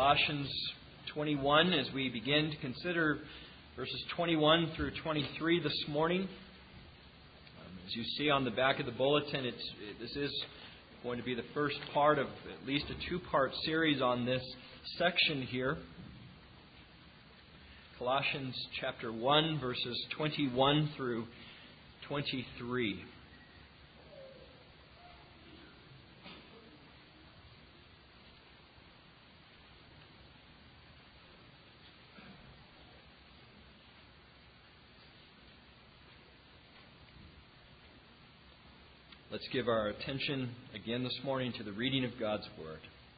Colossians 21 as we begin to consider verses 21 through 23 this morning. As you see on the back of the bulletin, this is going to be the first part of at least a two-part series on this section here. Colossians chapter 1, verses 21 through 23. Let's give our attention again this morning to the reading of God's Word.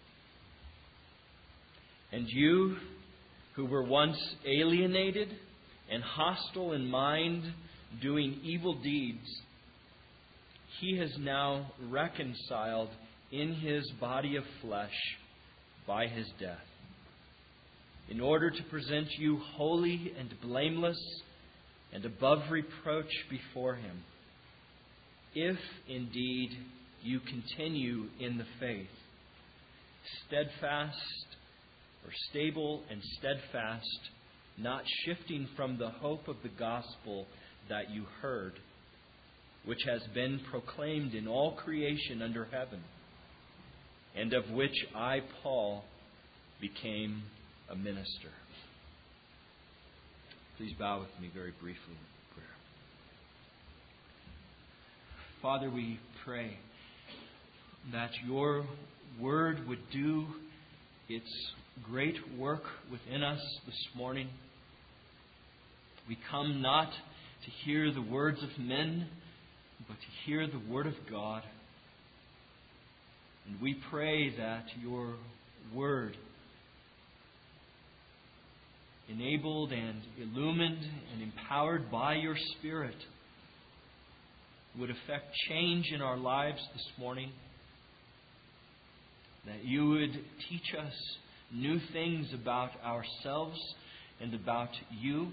And you who were once alienated and hostile in mind, doing evil deeds, He has now reconciled in His body of flesh by His death, in order to present you holy and blameless and above reproach before Him, if indeed you continue in the faith, steadfast or stable and steadfast, not shifting from the hope of the gospel that you heard, which has been proclaimed in all creation under heaven, and of which I, Paul, became a minister. Please bow with me very briefly. Father, we pray that Your Word would do its great work within us this morning. We come not to hear the words of men, but to hear the Word of God. And we pray that Your Word, enabled and illumined and empowered by Your Spirit, would affect change in our lives this morning. That You would teach us new things about ourselves and about You.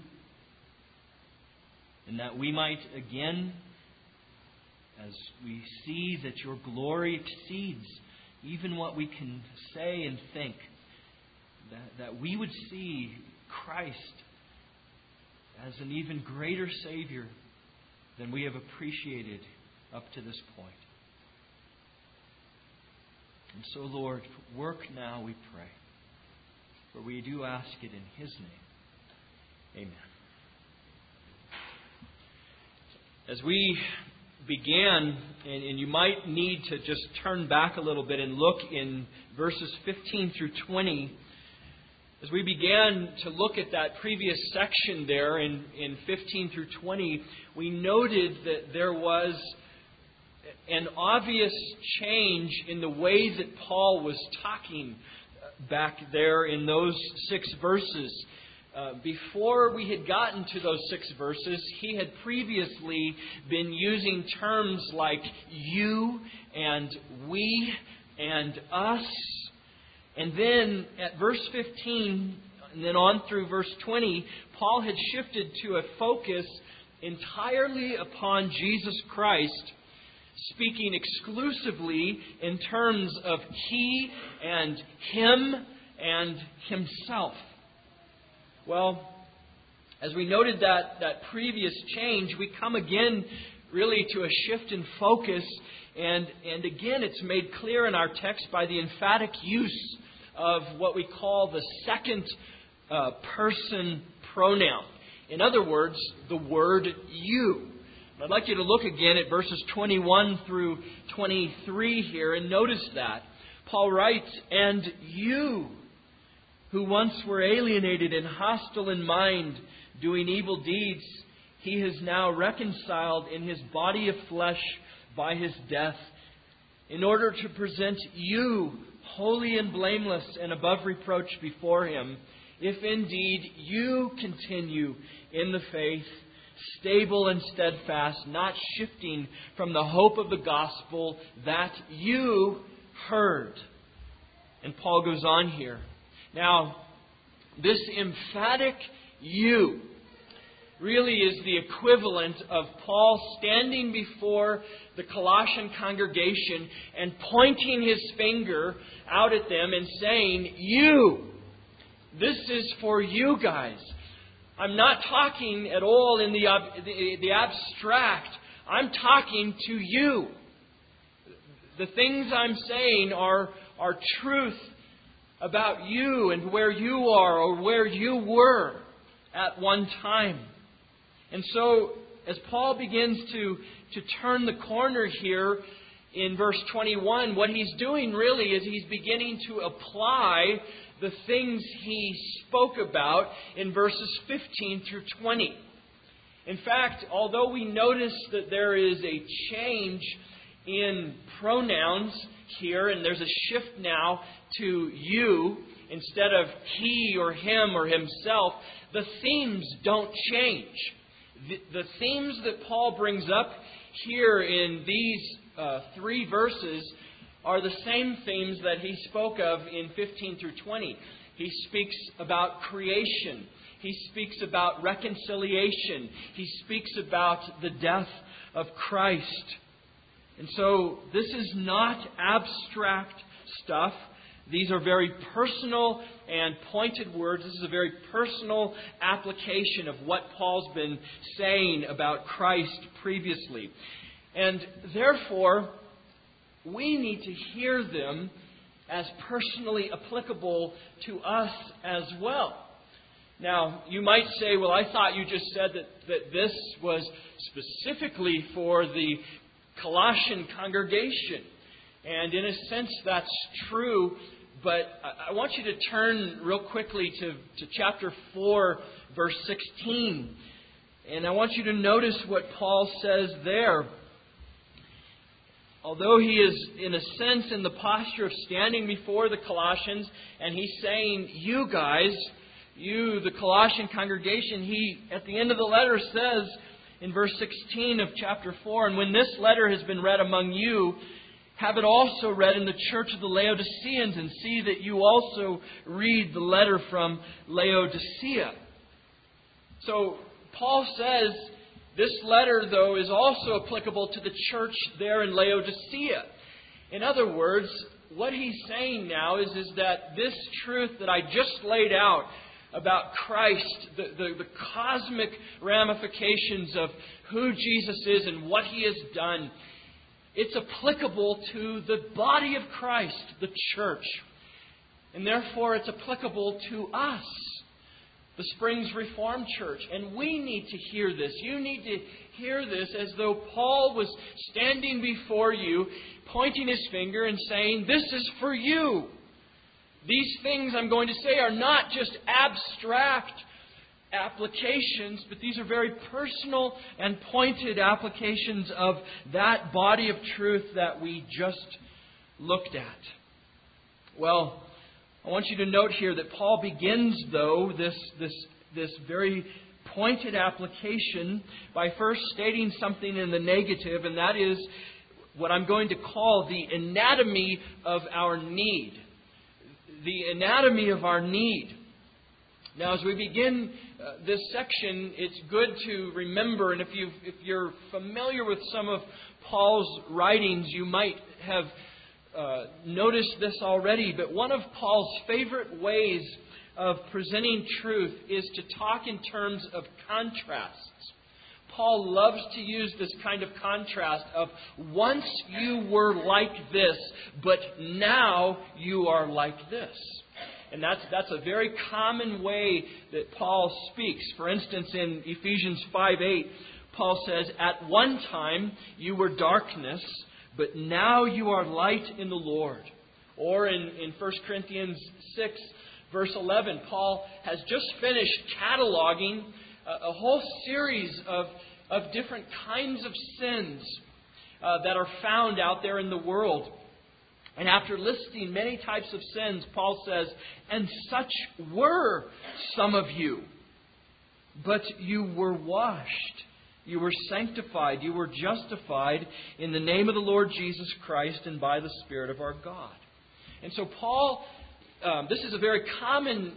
And that we might again, as we see that Your glory exceeds even what we can say and think, that we would see Christ as an even greater Savior than we have appreciated up to this point. And so, Lord, work now, we pray. For we do ask it in His name. Amen. As we began, and you might need to just turn back a little bit and look in verses 15 through 20. As we began to look at that previous section there in 15 through 20, we noted that there was an obvious change in the way that Paul was talking back there in those 6 verses. Before we had gotten to those 6 verses, he had previously been using terms like you and we and us. And then at verse 15, and then on through verse 20, Paul had shifted to a focus entirely upon Jesus Christ, speaking exclusively in terms of He and Him and Himself. Well, as we noted that previous change, we come again really to a shift in focus. And again, it's made clear in our text by the emphatic use of what we call the second person pronoun. In other words, the word you. I'd like you to look again at verses 21 through 23 here and notice that. Paul writes, and you who once were alienated and hostile in mind, doing evil deeds, He has now reconciled in His body of flesh by His death, in order to present you holy and blameless and above reproach before Him, if indeed you continue in the faith, stable and steadfast, not shifting from the hope of the gospel that you heard. And Paul goes on here. Now, this emphatic you really is the equivalent of Paul standing before the Colossian congregation and pointing his finger out at them and saying, you, This is for you guys. I'm not talking at all in the abstract. I'm talking to you. The things I'm saying are truth about you and where you are or where you were at one time. And so, as Paul begins to turn the corner here in verse 21, what he's doing really is he's beginning to apply the things he spoke about in verses 15 through 20. In fact, although we notice that there is a change in pronouns here, and there's a shift now to you instead of he or him or himself, the themes don't change. The themes that Paul brings up here in these 3 verses are the same themes that he spoke of in 15 through 20. He speaks about creation. He speaks about reconciliation. He speaks about the death of Christ. And so this is not abstract stuff. These are very personal and pointed words. This is a very personal application of what Paul's been saying about Christ previously. And therefore, we need to hear them as personally applicable to us as well. Now, you might say, well, I thought you just said that this was specifically for the Colossian congregation. And in a sense, that's true. But I want you to turn real quickly to chapter 4, verse 16. And I want you to notice what Paul says there. Although he is, in a sense, in the posture of standing before the Colossians, and he's saying, you guys, you, the Colossian congregation, he, at the end of the letter, says in verse 16 of chapter 4, and when this letter has been read among you, have it also read in the church of the Laodiceans, and see that you also read the letter from Laodicea. So, Paul says, this letter, though, is also applicable to the church there in Laodicea. In other words, what he's saying now is that this truth that I just laid out about Christ, the cosmic ramifications of who Jesus is and what He has done, it's applicable to the body of Christ, the church. And therefore, it's applicable to us, the Springs Reformed Church. And we need to hear this. You need to hear this as though Paul was standing before you, pointing his finger and saying, this is for you. These things I'm going to say are not just abstract applications, but these are very personal and pointed applications of that body of truth that we just looked at. Well, I want you to note here that Paul begins, though, this very pointed application by first stating something in the negative, and that is what I'm going to call the anatomy of our need. The anatomy of our need. Now, as we begin this section, it's good to remember, and if you're familiar with some of Paul's writings, you might have noticed this already, but one of Paul's favorite ways of presenting truth is to talk in terms of contrasts. Paul loves to use this kind of contrast of once you were like this, but now you are like this. And that's a very common way that Paul speaks. For instance, in Ephesians 5:8, Paul says, at one time you were darkness, but now you are light in the Lord. Or in 1 Corinthians 6, verse 11, Paul has just finished cataloging a whole series of different kinds of sins that are found out there in the world. And after listing many types of sins, Paul says, and such were some of you, but you were washed. You were sanctified. You were justified in the name of the Lord Jesus Christ and by the Spirit of our God. And so Paul, this is a very common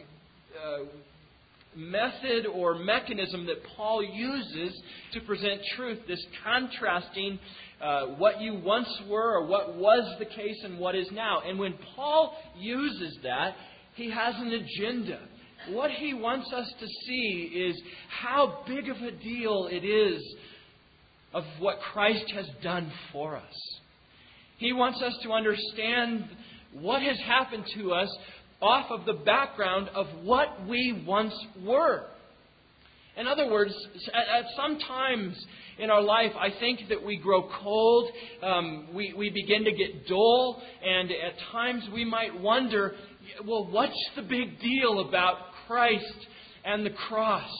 method or mechanism that Paul uses to present truth, this contrasting what you once were or what was the case and what is now. And when Paul uses that, He has an agenda. What He wants us to see is how big of a deal it is of what Christ has done for us. He wants us to understand what has happened to us off of the background of what we once were. In other words, at some times in our life, I think that we grow cold, we begin to get dull, and at times we might wonder, well, what's the big deal about Christ and the cross?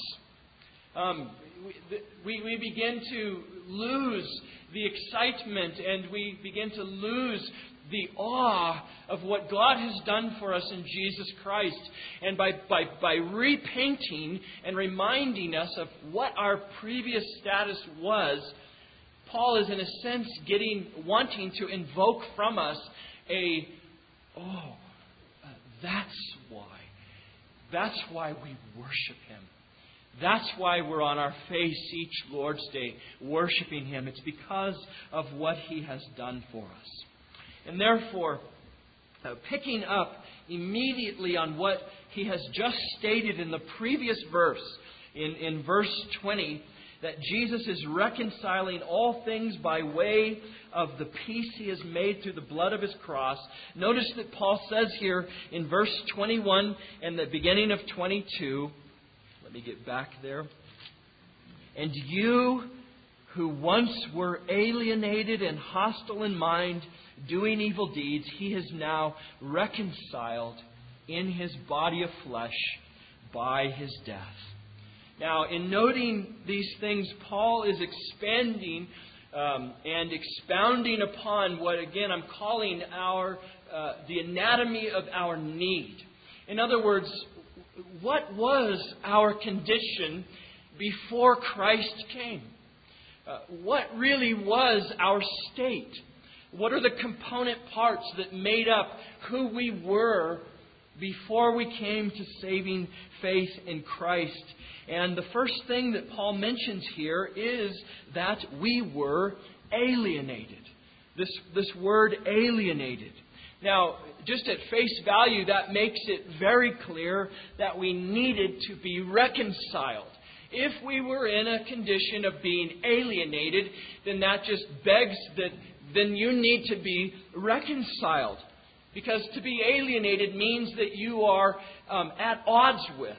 We begin to lose the excitement, and we begin to lose the awe of what God has done for us in Jesus Christ. And by repainting and reminding us of what our previous status was, Paul is in a sense wanting to invoke from us that's why. That's why we worship Him. That's why we're on our face each Lord's Day worshiping Him. It's because of what He has done for us. And therefore, picking up immediately on what he has just stated in the previous verse, in verse 20, that Jesus is reconciling all things by way of the peace He has made through the blood of His cross. Notice that Paul says here in verse 21 and the beginning of 22, let me get back there. And you who once were alienated and hostile in mind, doing evil deeds, He has now reconciled in His body of flesh by His death. Now, in noting these things, Paul is expanding and expounding upon what, again, I'm calling the anatomy of our need. In other words, what was our condition before Christ came? What really was our state? What are the component parts that made up who we were before we came to saving faith in Christ? And the first thing that Paul mentions here is that we were alienated. This word alienated. Now, just at face value, that makes it very clear that we needed to be reconciled. If we were in a condition of being alienated, then that just begs that then you need to be reconciled. Because to be alienated means that you are at odds with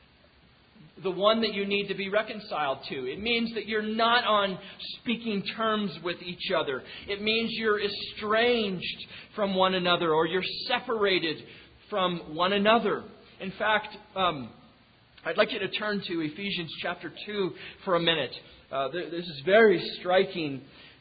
the one that you need to be reconciled to. It means that you're not on speaking terms with each other. It means you're estranged from one another, or you're separated from one another. In fact, I'd like you to turn to Ephesians chapter 2 for a minute. This is very striking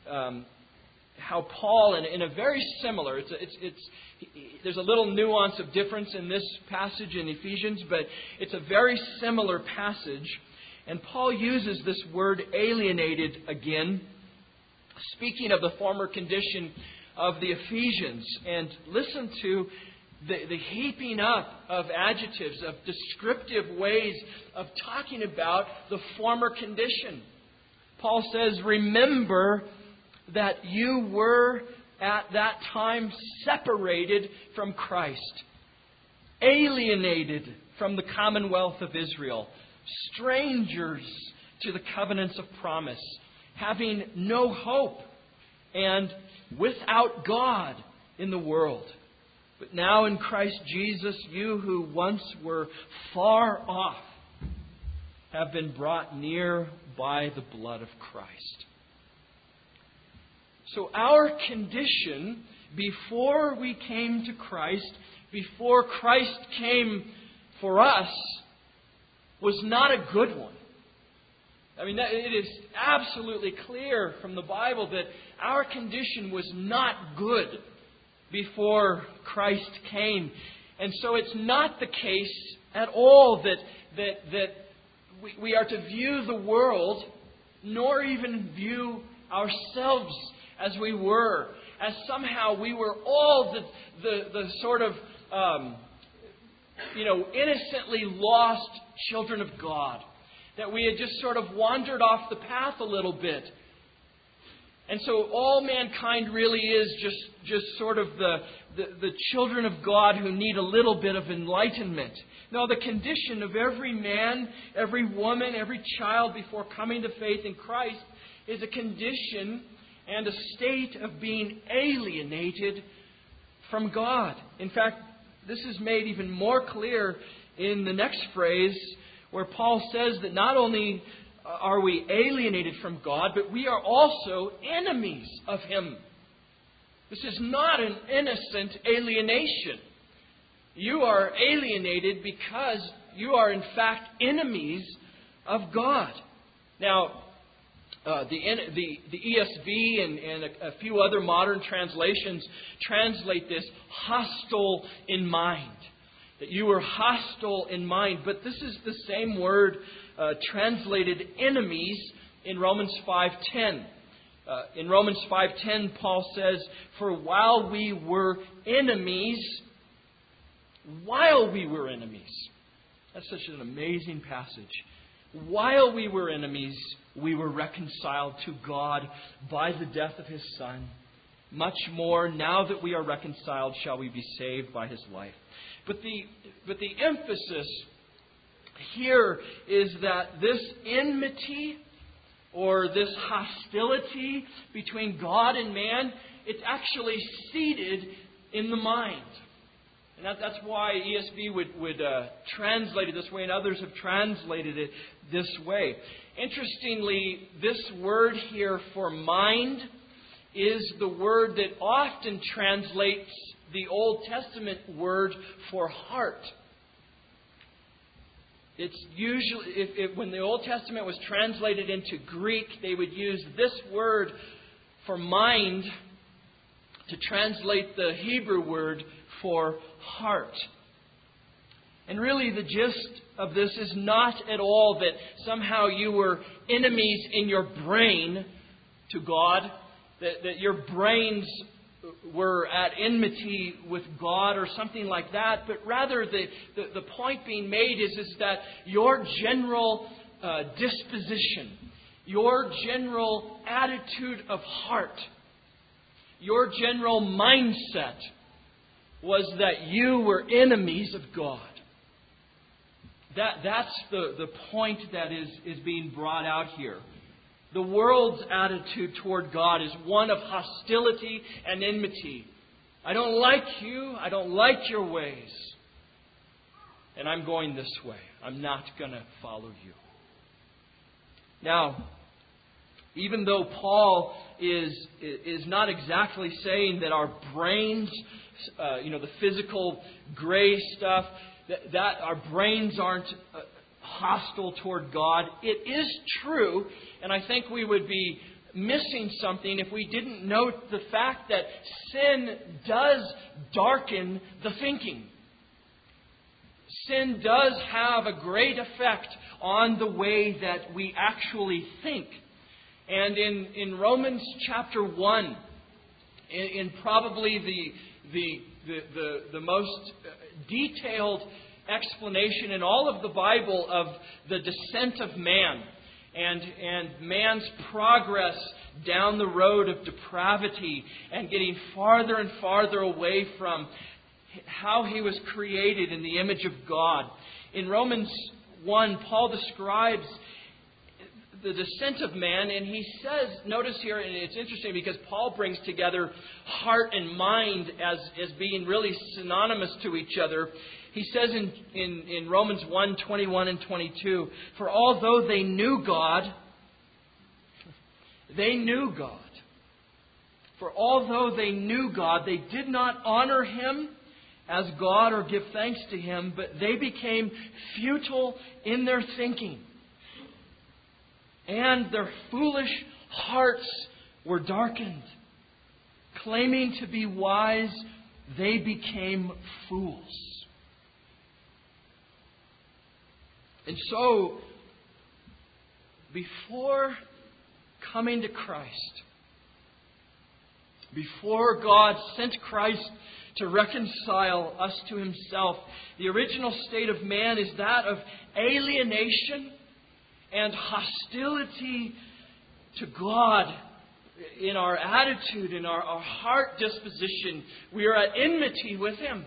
how Paul, in a very similar, there's a little nuance of difference in this passage in Ephesians, but it's a very similar passage. And Paul uses this word alienated again, speaking of the former condition of the Ephesians. And listen to the heaping up of adjectives, of descriptive ways of talking about the former condition. Paul says, remember that you were at that time separated from Christ, alienated from the commonwealth of Israel, strangers to the covenants of promise, having no hope, and without God in the world. But now in Christ Jesus, you who once were far off have been brought near by the blood of Christ. So our condition before we came to Christ, before Christ came for us, was not a good one. I mean, it is absolutely clear from the Bible that our condition was not good before Christ came. And so it's not the case at all that we are to view the world, nor even view ourselves as we were, as somehow we were all the sort of, innocently lost children of God. That we had just sort of wandered off the path a little bit. And so all mankind really is just sort of the children of God who need a little bit of enlightenment. No, the condition of every man, every woman, every child before coming to faith in Christ is a condition and a state of being alienated from God. In fact, this is made even more clear in the next phrase, where Paul says that not only are we alienated from God, but we are also enemies of Him. This is not an innocent alienation. You are alienated because you are in fact enemies of God. Now, the ESV and a few other modern translations translate this hostile in mind. That you were hostile in mind. But this is the same word translated enemies in Romans 5:10. In Romans 5:10, Paul says, "For while we were enemies," That's such an amazing passage. "While we were enemies, we were reconciled to God by the death of His Son. Much more, now that we are reconciled, shall we be saved by His life." But the emphasis here is that this enmity or this hostility between God and man, it's actually seated in the mind. And that's why ESV would translate it this way, and others have translated it this way. Interestingly, this word here for mind is the word that often translates the Old Testament word for heart. It's usually, when the Old Testament was translated into Greek, they would use this word for mind to translate the Hebrew word for heart. And really the gist of this is not at all that somehow you were enemies in your brain to God, that your brains were at enmity with God or something like that, but rather the point being made is that your general disposition, your general attitude of heart, your general mindset was that you were enemies of God. That's the point that is being brought out here. The world's attitude toward God is one of hostility and enmity. I don't like you. I don't like your ways. And I'm going this way. I'm not going to follow you. Now, even though Paul is not exactly saying that our brains, the physical gray stuff, that our brains aren't hostile toward God, it is true, and I think we would be missing something if we didn't note the fact that sin does darken the thinking. Sin does have a great effect on the way that we actually think. And in Romans chapter 1, in probably the most detailed explanation in all of the Bible of the descent of man and man's progress down the road of depravity and getting farther and farther away from how he was created in the image of God. In Romans 1, Paul describes the descent of man, and he says, notice here, and it's interesting because Paul brings together heart and mind as being really synonymous to each other. He says in Romans 1, 21 and 22, "For although they knew God, For although they knew God, they did not honor Him as God or give thanks to Him, but they became futile in their thinking. And their foolish hearts were darkened. Claiming to be wise, they became fools." And so, before coming to Christ, before God sent Christ to reconcile us to Himself, the original state of man is that of alienation and hostility to God in our attitude, in our heart disposition, we are at enmity with Him.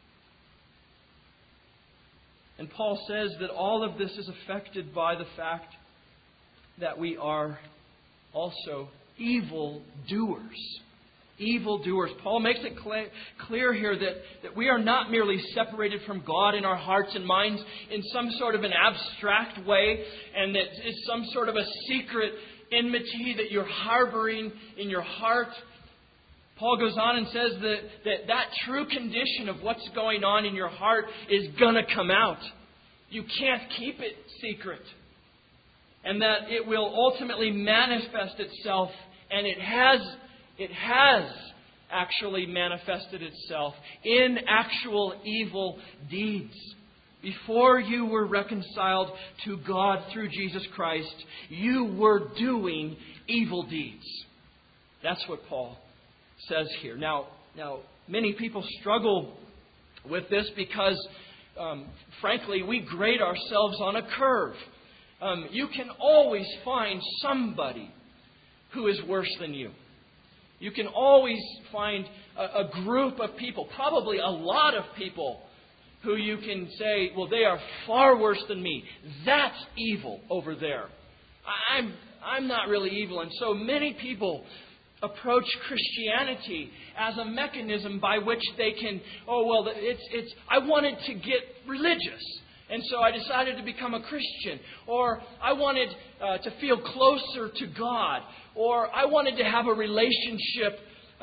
And Paul says that all of this is affected by the fact that we are also evil doers. Evil doers. Paul makes it clear here that we are not merely separated from God in our hearts and minds in some sort of an abstract way, and that it's some sort of a secret enmity that you're harboring in your heart. Paul goes on and says that true condition of what's going on in your heart is going to come out. You can't keep it secret. And that it will ultimately manifest itself, and it has actually manifested itself in actual evil deeds. Before you were reconciled to God through Jesus Christ, you were doing evil deeds. That's what Paul says here. Now, many people struggle with this because, frankly, we grade ourselves on a curve. You can always find somebody who is worse than you. You can always find a group of people, probably a lot of people, who you can say, well, they are far worse than me. That's evil over there. I'm not really evil. And so many people approach Christianity as a mechanism by which they can, I wanted to get religious, and so I decided to become a Christian. Or I wanted to feel closer to God. Or I wanted to have a relationship,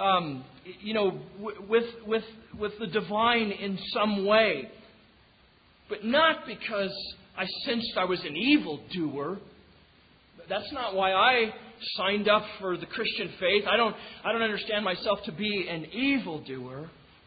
with the divine in some way. But not because I sensed I was an evildoer. That's not why I signed up for the Christian faith. I don't understand myself to be an evildoer.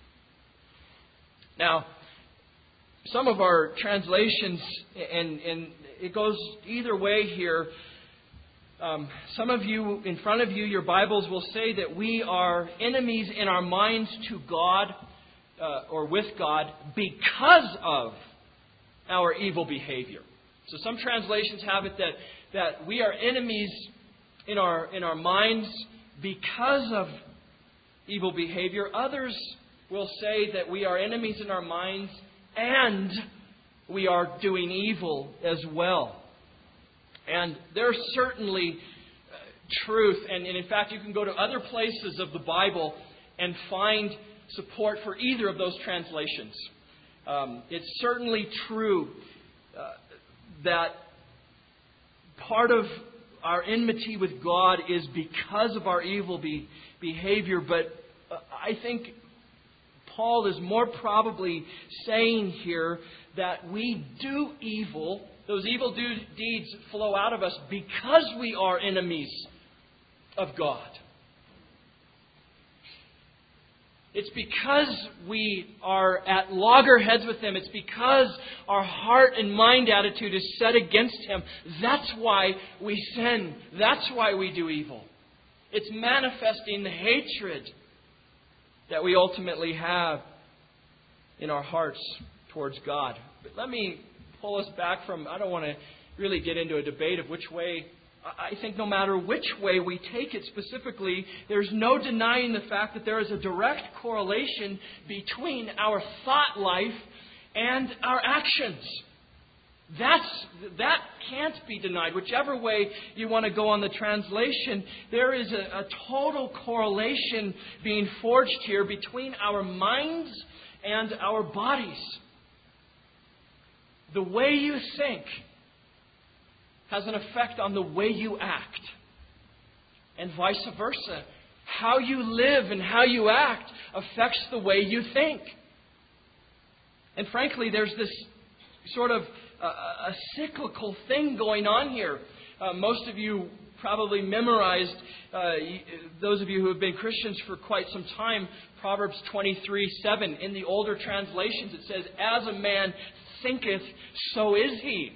Now, some of our translations, and it goes either way here. Some of you, in front of you, your Bibles will say that we are enemies in our minds to God, or with God, because of our evil behavior. So some translations have it that we are enemies in our minds because of evil behavior. Others will say that we are enemies in our minds and we are doing evil as well. And there's certainly truth, and in fact you can go to other places of the Bible and find support for either of those translations. It's certainly true that part of our enmity with God is because of our evil behavior, but I think Paul is more probably saying here that we do evil. Those evil deeds flow out of us because we are enemies of God. It's because we are at loggerheads with Him. It's because our heart and mind attitude is set against Him. That's why we sin. That's why we do evil. It's manifesting the hatred that we ultimately have in our hearts towards God. But let me pull us back from, I don't want to really get into a debate of which way. I think no matter which way we take it specifically, there's no denying the fact that there is a direct correlation between our thought life and our actions. That can't be denied. Whichever way you want to go on the translation, there is a total correlation being forged here between our minds and our bodies. The way you think has an effect on the way you act. And vice versa. How you live and how you act affects the way you think. And frankly, there's this sort of a cyclical thing going on here. Most of you probably memorized, those of you who have been Christians for quite some time, Proverbs 23:7. In the older translations it says, "As a man thinketh, so is he."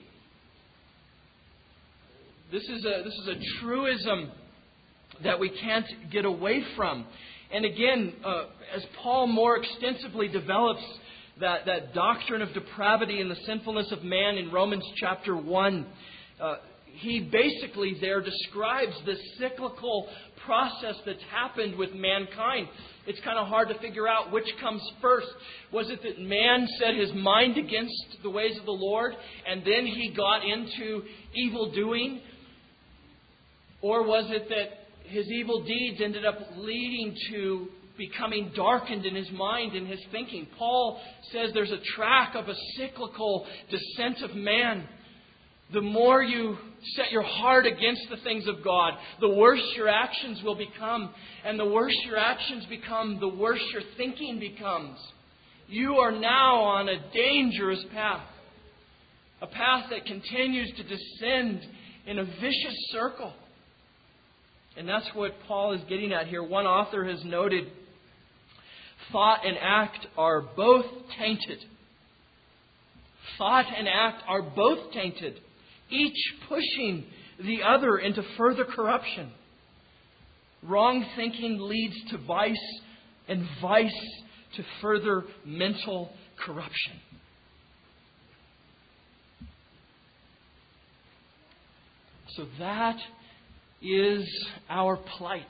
This is a truism that we can't get away from. And again, as Paul more extensively develops that doctrine of depravity and the sinfulness of man in Romans chapter 1, he basically there describes this cyclical process that's happened with mankind. It's kind of hard to figure out which comes first. Was it that man set his mind against the ways of the Lord and then he got into evil doing? Or was it that his evil deeds ended up leading to becoming darkened in his mind and his thinking? Paul says there's a track of a cyclical descent of man. The more you set your heart against the things of God, the worse your actions will become. And the worse your actions become, the worse your thinking becomes. You are now on a dangerous path. A path that continues to descend in a vicious circle. And that's what Paul is getting at here. One author has noted, thought and act are both tainted. Thought and act are both tainted, each pushing the other into further corruption. Wrong thinking leads to vice, and vice to further mental corruption. So that is our plight.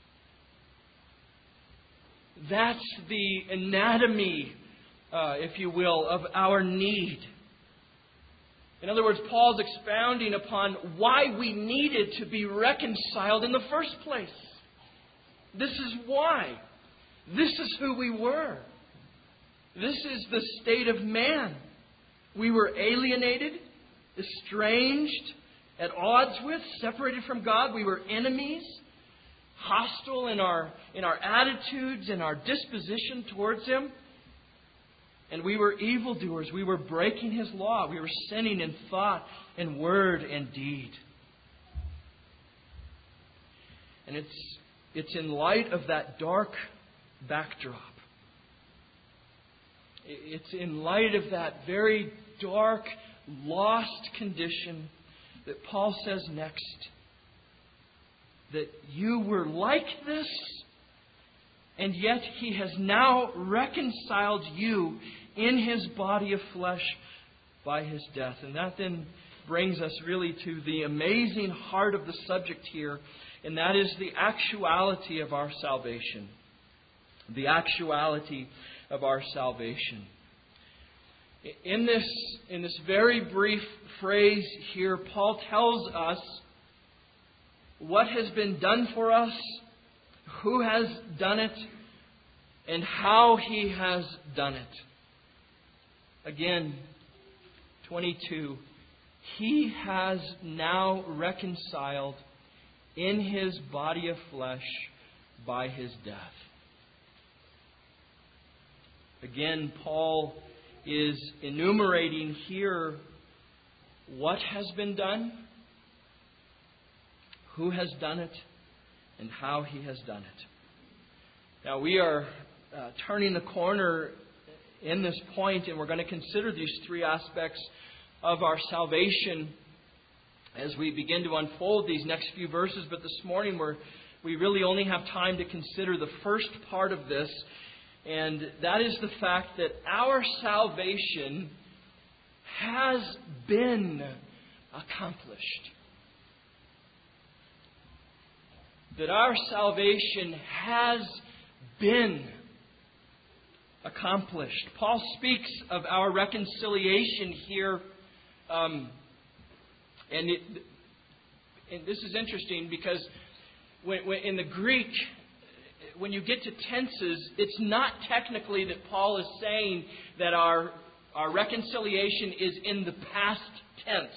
That's the anatomy, if you will, of our need. In other words, Paul's expounding upon why we needed to be reconciled in the first place. This is why. This is who we were. This is the state of man. We were alienated, estranged, at odds with, separated from God. We were enemies, hostile in our attitudes and our disposition towards Him. And we were evildoers. We were breaking His law. We were sinning in thought and word and deed. And it's in light of that dark backdrop. It's in light of that very dark, lost condition that Paul says next that you were like this, and yet He has now reconciled you in His body of flesh by His death. And that then brings us really to the amazing heart of the subject here, and that is the actuality of our salvation. The actuality of our salvation. In this very brief phrase here, Paul tells us what has been done for us, who has done it, and how He has done it. Again, 22. He has now reconciled in His body of flesh by His death. Again, Paul is enumerating here what has been done, who has done it, and how He has done it. Now we are turning the corner in this point, and we're going to consider these three aspects of our salvation as we begin to unfold these next few verses. But this morning we really only have time to consider the first part of this, and that is the fact that our salvation has been accomplished. That our salvation has been accomplished. Paul speaks of our reconciliation here, and this is interesting because when in the Greek, when you get to tenses, it's not technically that Paul is saying that our reconciliation is in the past tense.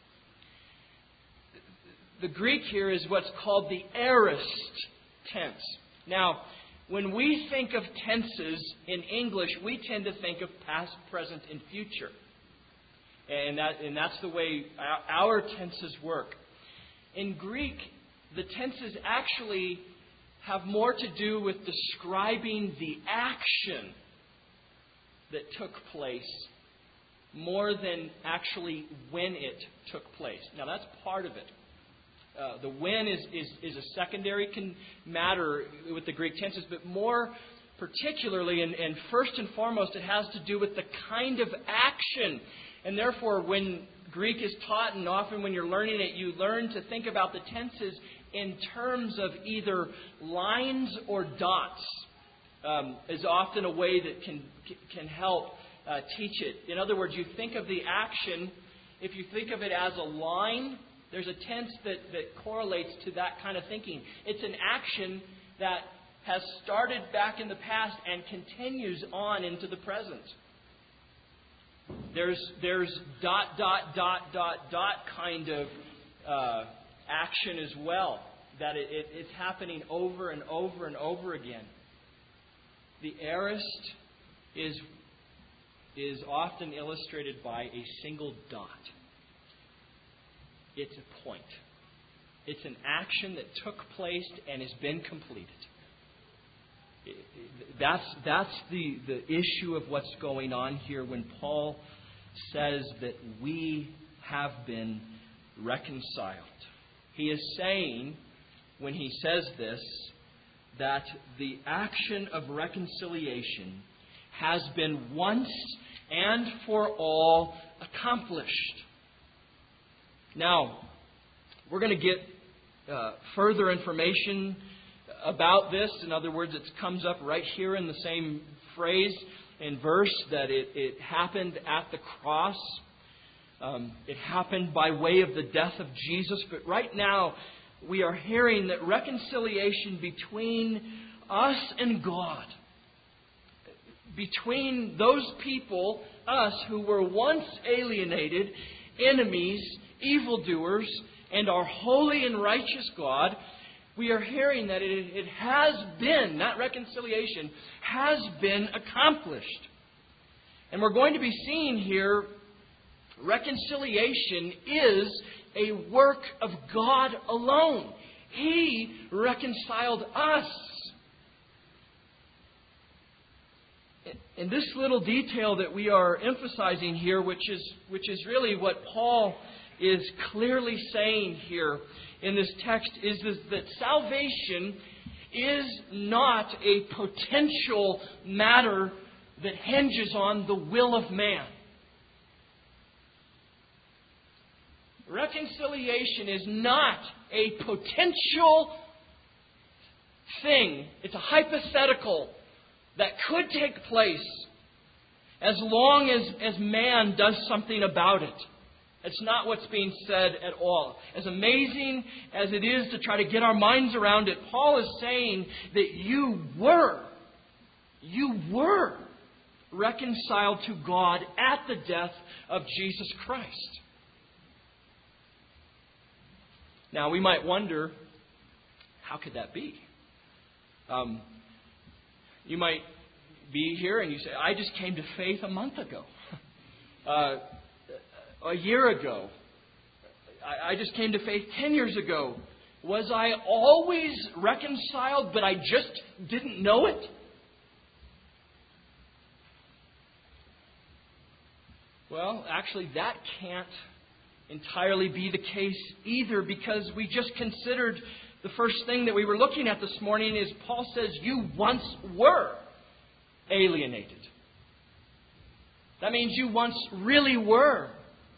The Greek here is what's called the aorist tense. Now, when we think of tenses in English, we tend to think of past, present, and future. And that's the way our tenses work. In Greek, the tenses actually have more to do with describing the action that took place more than actually when it took place. Now, that's part of it. The when is a secondary matter with the Greek tenses, but more particularly and first and foremost, it has to do with the kind of action. And therefore, when Greek is taught, and often when you're learning it, you learn to think about the tenses in terms of either lines or dots. Is often a way that can help teach it. In other words, you think of the action, if you think of it as a line, there's a tense that correlates to that kind of thinking. It's an action that has started back in the past and continues on into the present. There's dot, dot, dot, dot, dot kind of action as well. That it's happening over and over and over again. The aorist is often illustrated by a single dot. It's a point. It's an action that took place and has been completed. That's the issue of what's going on here when Paul says that we have been reconciled. He is saying, when he says this, that the action of reconciliation has been once and for all accomplished. Now, we're going to get further information about this. In other words, it comes up right here in the same phrase and verse that it happened at the cross. It happened by way of the death of Jesus. But right now, we are hearing that reconciliation between us and God, between those people, us, who were once alienated, enemies, evildoers, and our holy and righteous God, we are hearing that it has been, that reconciliation, has been accomplished. And we're going to be seeing here, reconciliation is a work of God alone. He reconciled us. And this little detail that we are emphasizing here, which is really what Paul is clearly saying here in this text, is that salvation is not a potential matter that hinges on the will of man. Reconciliation is not a potential thing. It's a hypothetical that could take place as long as man does something about it. It's not what's being said at all. As amazing as it is to try to get our minds around it, Paul is saying that you were reconciled to God at the death of Jesus Christ. Now, we might wonder, how could that be? You might be here and you say, I just came to faith a month ago. A year ago. I just came to faith 10 years ago. Was I always reconciled, but I just didn't know it? Well, actually, that can't entirely be the case either, because we just considered the first thing that we were looking at this morning is Paul says you once were alienated. That means you once really were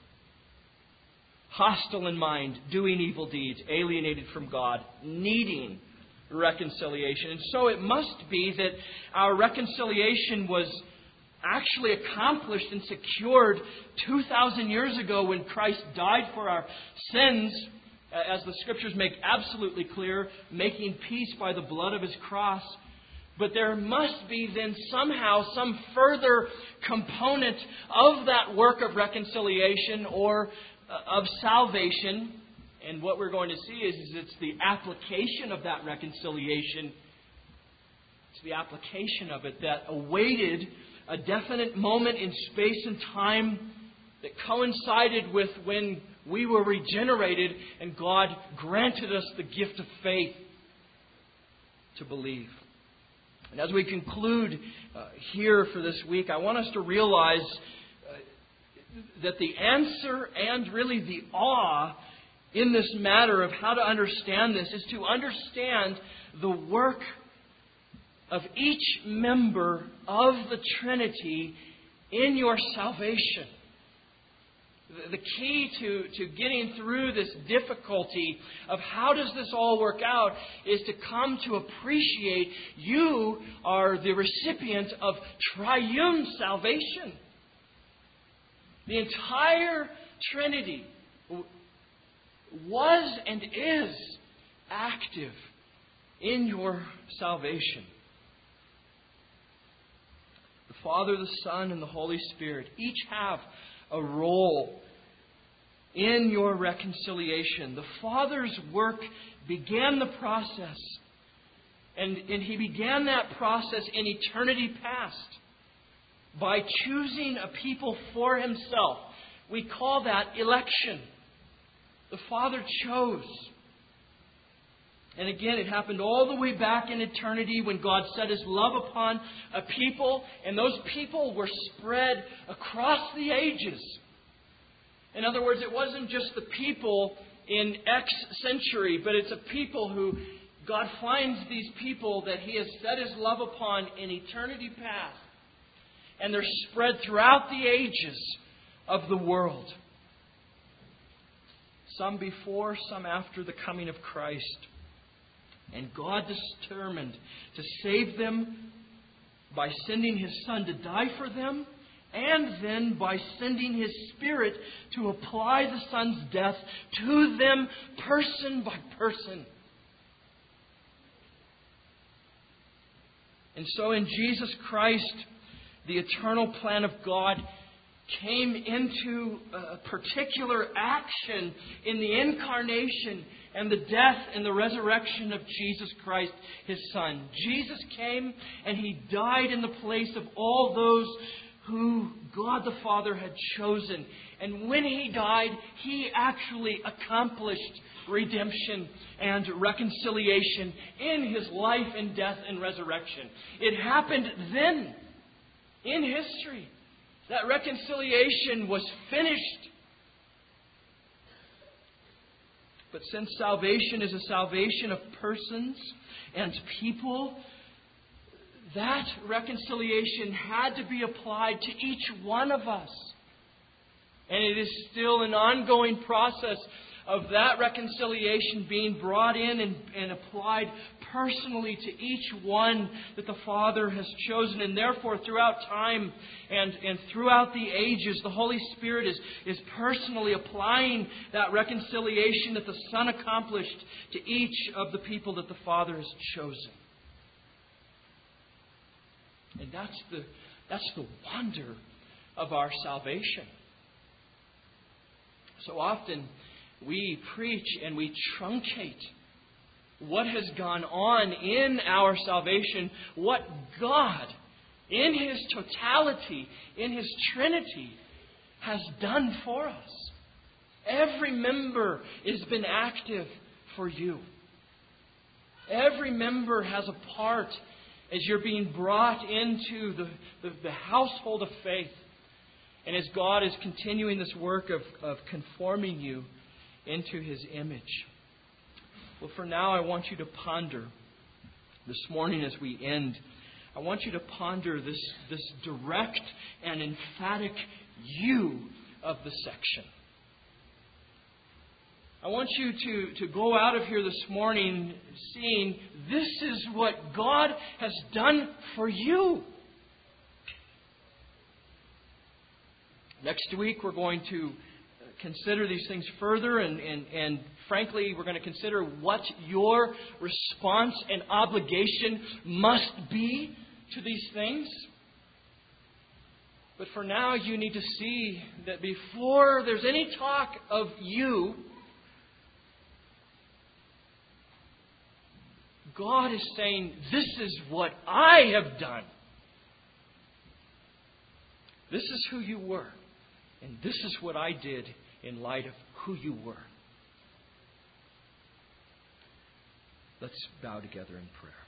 hostile in mind, doing evil deeds, alienated from God, needing reconciliation. And so it must be that our reconciliation was actually accomplished and secured 2,000 years ago when Christ died for our sins, as the Scriptures make absolutely clear, making peace by the blood of His cross. But there must be then somehow some further component of that work of reconciliation or of salvation. And what we're going to see is it's the application of that reconciliation. It's the application of it that awaited a definite moment in space and time that coincided with when we were regenerated and God granted us the gift of faith to believe. And as we conclude here for this week, I want us to realize that the answer and really the awe in this matter of how to understand this is to understand the work of each member of the Trinity in your salvation. The key to getting through this difficulty of how does this all work out is to come to appreciate you are the recipient of triune salvation. The entire Trinity was and is active in your salvation. The Father, the Son, and the Holy Spirit each have a role in your reconciliation. The Father's work began the process, and He began that process in eternity past by choosing a people for Himself. We call that election. The Father chose. And again, it happened all the way back in eternity when God set His love upon a people, and those people were spread across the ages. In other words, it wasn't just the people in X century, but it's a people who God finds these people that He has set His love upon in eternity past. And they're spread throughout the ages of the world. Some before, some after the coming of Christ. And God determined to save them by sending His Son to die for them, and then by sending His Spirit to apply the Son's death to them person by person. And so in Jesus Christ, the eternal plan of God came into a particular action in the incarnation and the death and the resurrection of Jesus Christ, His Son. Jesus came and He died in the place of all those who God the Father had chosen. And when He died, He actually accomplished redemption and reconciliation in His life and death and resurrection. It happened then in history. That reconciliation was finished. But since salvation is a salvation of persons and people, that reconciliation had to be applied to each one of us. And it is still an ongoing process of that reconciliation being brought in and applied personally to each one that the Father has chosen. And therefore, throughout time and throughout the ages, the Holy Spirit is personally applying that reconciliation that the Son accomplished to each of the people that the Father has chosen. And that's the wonder of our salvation. So often we preach and we truncate what has gone on in our salvation, what God, in His totality, in His Trinity, has done for us. Every member has been active for you. Every member has a part as you're being brought into the household of faith. And as God is continuing this work of conforming you into His image. Well, for now, I want you to ponder this morning as we end. I want you to ponder this direct and emphatic you of the section. I want you to go out of here this morning seeing this is what God has done for you. Next week, we're going to consider these things further, and frankly, we're going to consider what your response and obligation must be to these things. But for now, you need to see that before there's any talk of you, God is saying, this is what I have done. This is who you were. And this is what I did in light of who you were. Let's bow together in prayer.